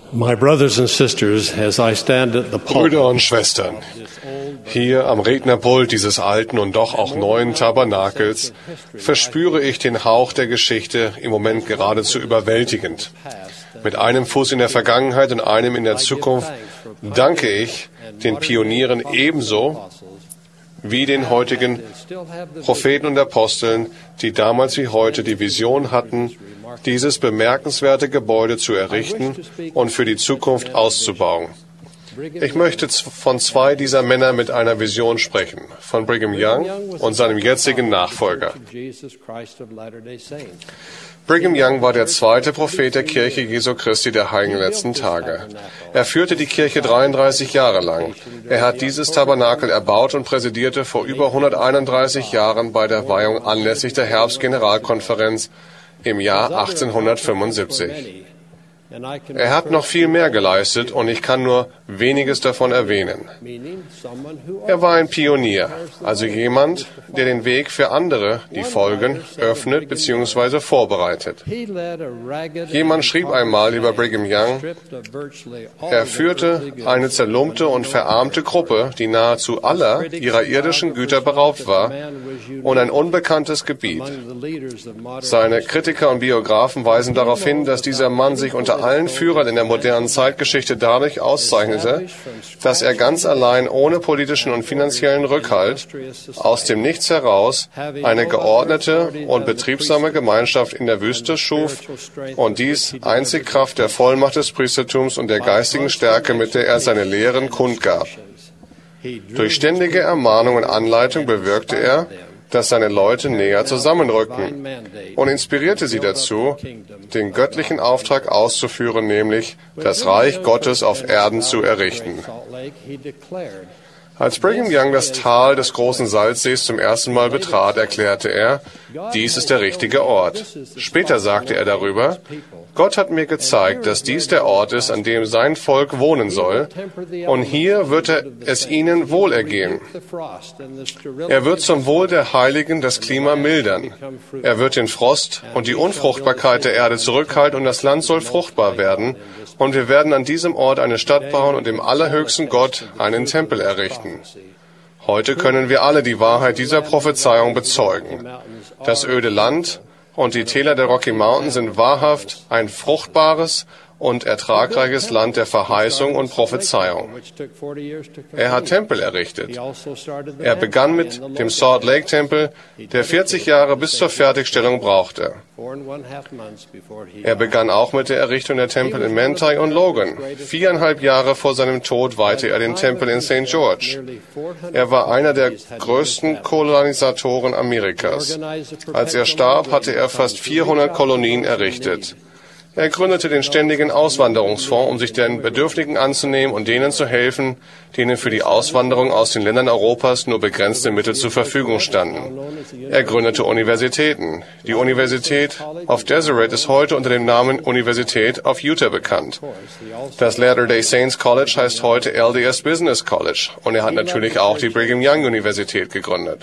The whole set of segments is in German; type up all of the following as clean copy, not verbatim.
My brothers and sisters, as I stand at the Brüder und Schwestern, hier am Rednerpult dieses alten und doch auch neuen Tabernakels verspüre ich den Hauch der Geschichte im Moment geradezu überwältigend. Mit einem Fuß in der Vergangenheit und einem in der Zukunft danke ich den Pionieren ebenso wie den heutigen Propheten und Aposteln, die damals wie heute die Vision hatten, dieses bemerkenswerte Gebäude zu errichten und für die Zukunft auszubauen. Ich möchte von zwei dieser Männer mit einer Vision sprechen, von Brigham Young und seinem jetzigen Nachfolger. Brigham Young war der zweite Prophet der Kirche Jesu Christi der Heiligen Letzten Tage. Er führte die Kirche 33 Jahre lang. Er hat dieses Tabernakel erbaut und präsidierte vor über 131 Jahren bei der Weihung anlässlich der Herbstgeneralkonferenz im Jahr 1875. Er hat noch viel mehr geleistet und ich kann nur weniges davon erwähnen. Er war ein Pionier, also jemand, der den Weg für andere, die folgen, öffnet bzw. vorbereitet. Jemand schrieb einmal über Brigham Young, er führte eine zerlumpte und verarmte Gruppe, die nahezu aller ihrer irdischen Güter beraubt war, und ein unbekanntes Gebiet. Seine Kritiker und Biografen weisen darauf hin, dass dieser Mann sich unter allen Führern in der modernen Zeitgeschichte dadurch auszeichnete, dass er ganz allein ohne politischen und finanziellen Rückhalt aus dem Nichts heraus eine geordnete und betriebsame Gemeinschaft in der Wüste schuf und dies einzig Kraft der Vollmacht des Priestertums und der geistigen Stärke, mit der er seine Lehren kundgab. Durch ständige Ermahnung und Anleitung bewirkte er, dass seine Leute näher zusammenrückten und inspirierte sie dazu, den göttlichen Auftrag auszuführen, nämlich das Reich Gottes auf Erden zu errichten. Als Brigham Young das Tal des großen Salzsees zum ersten Mal betrat, erklärte er, dies ist der richtige Ort. Später sagte er darüber, Gott hat mir gezeigt, dass dies der Ort ist, an dem sein Volk wohnen soll, und hier wird es ihnen wohlergehen. Er wird zum Wohl der Heiligen das Klima mildern. Er wird den Frost und die Unfruchtbarkeit der Erde zurückhalten und das Land soll fruchtbar werden, und wir werden an diesem Ort eine Stadt bauen und dem allerhöchsten Gott einen Tempel errichten. Heute können wir alle die Wahrheit dieser Prophezeiung bezeugen. Das öde Land und die Täler der Rocky Mountains sind wahrhaft ein fruchtbares und ertragreiches Land der Verheißung und Prophezeiung. Er hat Tempel errichtet. Er begann mit dem Salt Lake Tempel, der 40 Jahre bis zur Fertigstellung brauchte. Er begann auch mit der Errichtung der Tempel in Manti und Logan. 4,5 Jahre vor seinem Tod weihte er den Tempel in St. George. Er war einer der größten Kolonisatoren Amerikas. Als er starb, hatte er fast 400 Kolonien errichtet. Er gründete den Ständigen Auswanderungsfonds, um sich den Bedürftigen anzunehmen und denen zu helfen, denen für die Auswanderung aus den Ländern Europas nur begrenzte Mittel zur Verfügung standen. Er gründete Universitäten. Die Universität of Deseret ist heute unter dem Namen Universität of Utah bekannt. Das Latter-day Saints College heißt heute LDS Business College und er hat natürlich auch die Brigham Young Universität gegründet.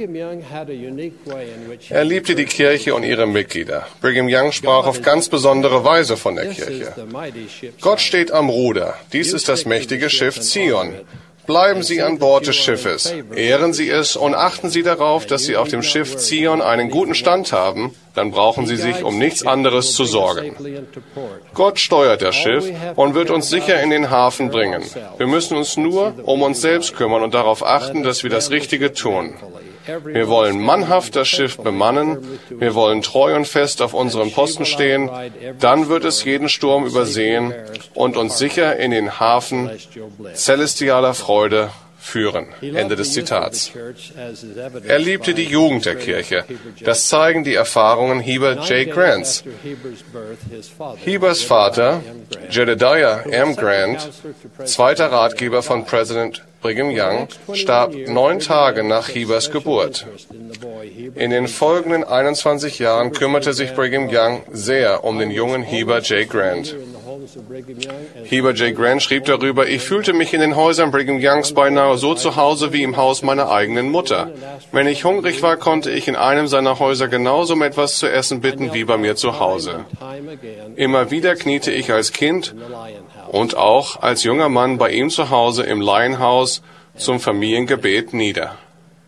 Er liebte die Kirche und ihre Mitglieder. Brigham Young sprach auf ganz besondere Weise von der Kirche. Gott steht am Ruder. Dies ist das mächtige Schiff Zion. Bleiben Sie an Bord des Schiffes, ehren Sie es und achten Sie darauf, dass Sie auf dem Schiff Zion einen guten Stand haben, dann brauchen Sie sich um nichts anderes zu sorgen. Gott steuert das Schiff und wird uns sicher in den Hafen bringen. Wir müssen uns nur um uns selbst kümmern und darauf achten, dass wir das Richtige tun. Wir wollen mannhaft das Schiff bemannen, wir wollen treu und fest auf unserem Posten stehen, dann wird es jeden Sturm übersehen und uns sicher in den Hafen celestialer Freude führen. Ende des Zitats. Er liebte die Jugend der Kirche. Das zeigen die Erfahrungen Heber J. Grants. Hebers Vater, Jedediah M. Grant, zweiter Ratgeber von Präsident Brigham Young, starb 9 Tage nach Hebers Geburt. In den folgenden 21 Jahren kümmerte sich Brigham Young sehr um den jungen Heber J. Grant. Heber J. Grant schrieb darüber, ich fühlte mich in den Häusern Brigham Youngs beinahe so zu Hause wie im Haus meiner eigenen Mutter. Wenn ich hungrig war, konnte ich in einem seiner Häuser genauso um etwas zu essen bitten wie bei mir zu Hause. Immer wieder kniete ich als Kind und auch als junger Mann bei ihm zu Hause im Laienhaus zum Familiengebet nieder.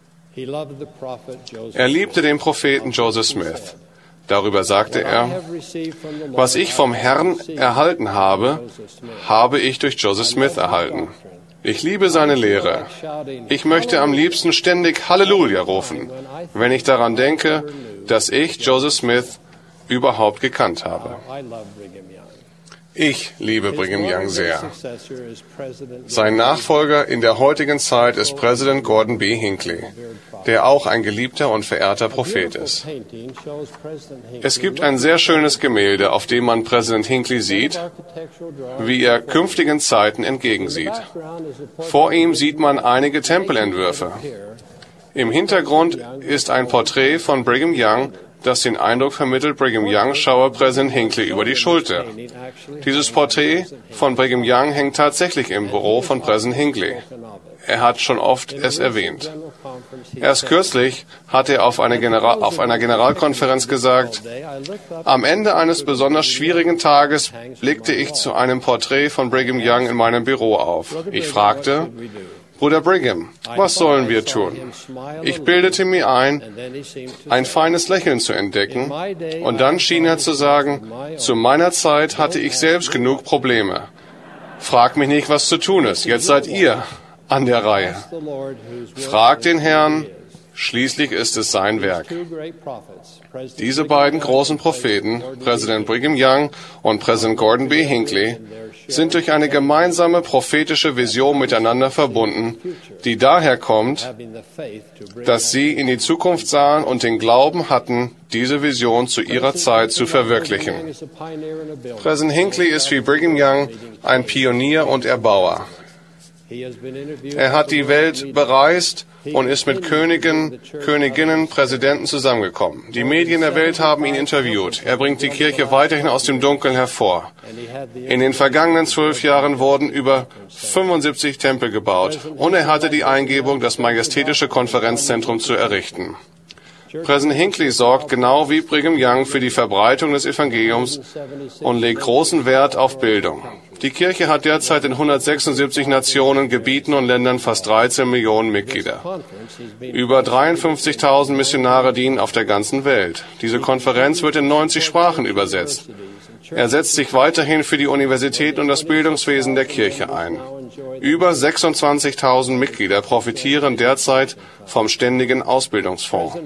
Er liebte den Propheten Joseph Smith. Darüber sagte er, was ich vom Herrn erhalten habe, habe ich durch Joseph Smith erhalten. Ich liebe seine Lehre. Ich möchte am liebsten ständig Halleluja rufen, wenn ich daran denke, dass ich Joseph Smith überhaupt gekannt habe. Ich liebe Brigham Young sehr. Sein Nachfolger in der heutigen Zeit ist Präsident Gordon B. Hinckley, der auch ein geliebter und verehrter Prophet ist. Es gibt ein sehr schönes Gemälde, auf dem man Präsident Hinckley sieht, wie er künftigen Zeiten entgegensieht. Vor ihm sieht man einige Tempelentwürfe. Im Hintergrund ist ein Porträt von Brigham Young, das den Eindruck vermittelt, Brigham Young schaue Präsident Hinckley über die Schulter. Dieses Porträt von Brigham Young hängt tatsächlich im Büro von Präsident Hinckley. Er hat schon oft es erwähnt. Erst kürzlich hat er auf einer Generalkonferenz gesagt, am Ende eines besonders schwierigen Tages blickte ich zu einem Porträt von Brigham Young in meinem Büro auf. Ich fragte, Bruder Brigham, was sollen wir tun? Ich bildete mir ein feines Lächeln zu entdecken, und dann schien er zu sagen, zu meiner Zeit hatte ich selbst genug Probleme. Frag mich nicht, was zu tun ist, jetzt seid ihr an der Reihe. Frag den Herrn, schließlich ist es sein Werk. Diese beiden großen Propheten, Präsident Brigham Young und Präsident Gordon B. Hinckley, sind durch eine gemeinsame prophetische Vision miteinander verbunden, die daher kommt, dass sie in die Zukunft sahen und den Glauben hatten, diese Vision zu ihrer Zeit zu verwirklichen. Präsident Hinckley ist wie Brigham Young ein Pionier und Erbauer. Er hat die Welt bereist und ist mit Königen, Königinnen, Präsidenten zusammengekommen. Die Medien der Welt haben ihn interviewt. Er bringt die Kirche weiterhin aus dem Dunkeln hervor. In den vergangenen 12 Jahren wurden über 75 Tempel gebaut und er hatte die Eingebung, das majestätische Konferenzzentrum zu errichten. Präsident Hinckley sorgt genau wie Brigham Young für die Verbreitung des Evangeliums und legt großen Wert auf Bildung. Die Kirche hat derzeit in 176 Nationen, Gebieten und Ländern fast 13 Millionen Mitglieder. Über 53.000 Missionare dienen auf der ganzen Welt. Diese Konferenz wird in 90 Sprachen übersetzt. Er setzt sich weiterhin für die Universitäten und das Bildungswesen der Kirche ein. Über 26.000 Mitglieder profitieren derzeit vom ständigen Ausbildungsfonds.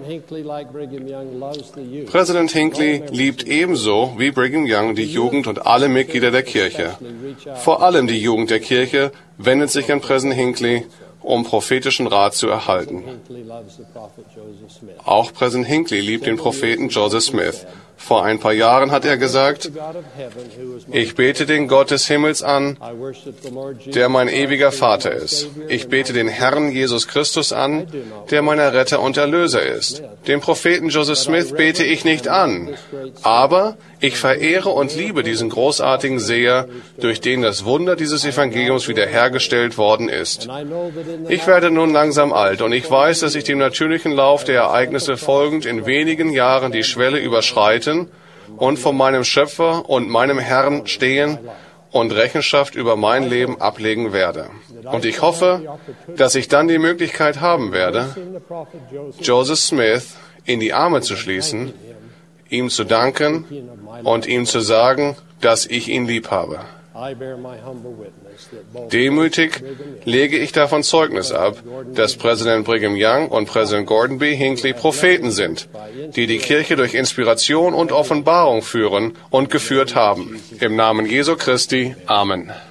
Präsident Hinckley liebt ebenso wie Brigham Young die Jugend und alle Mitglieder der Kirche. Vor allem die Jugend der Kirche wendet sich an Präsident Hinckley, um prophetischen Rat zu erhalten. Auch Präsident Hinckley liebt den Propheten Joseph Smith. Vor ein paar Jahren hat er gesagt, ich bete den Gott des Himmels an, der mein ewiger Vater ist. Ich bete den Herrn Jesus Christus an, der mein Retter und Erlöser ist. Den Propheten Joseph Smith bete ich nicht an, aber ich verehre und liebe diesen großartigen Seher, durch den das Wunder dieses Evangeliums wiederhergestellt worden ist. Ich werde nun langsam alt und ich weiß, dass ich dem natürlichen Lauf der Ereignisse folgend in wenigen Jahren die Schwelle überschreiten und vor meinem Schöpfer und meinem Herrn stehen und Rechenschaft über mein Leben ablegen werde. Und ich hoffe, dass ich dann die Möglichkeit haben werde, Joseph Smith in die Arme zu schließen, ihm zu danken und ihm zu sagen, dass ich ihn lieb habe. Demütig lege ich davon Zeugnis ab, dass Präsident Brigham Young und Präsident Gordon B. Hinckley Propheten sind, die die Kirche durch Inspiration und Offenbarung führen und geführt haben. Im Namen Jesu Christi. Amen.